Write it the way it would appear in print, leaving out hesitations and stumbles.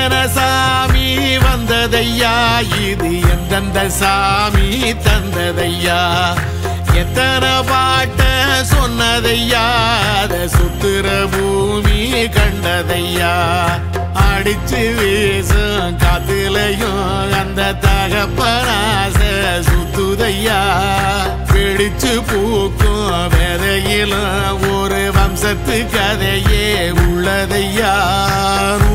எத்தனை சாமி வந்ததையா, இது எந்தெந்த சாமி தந்ததையா, எத்தனை பாட்ட சொன்னதையா, அத சுத்துற பூமி கண்டதையா, அடிச்சு வீசும் காத்துலையும் அந்த தகப்பனாச சுத்துதையா, பிடிச்சு பூக்கும் விதையிலும் ஒரு வம்சத்து கதையே உள்ளதையா.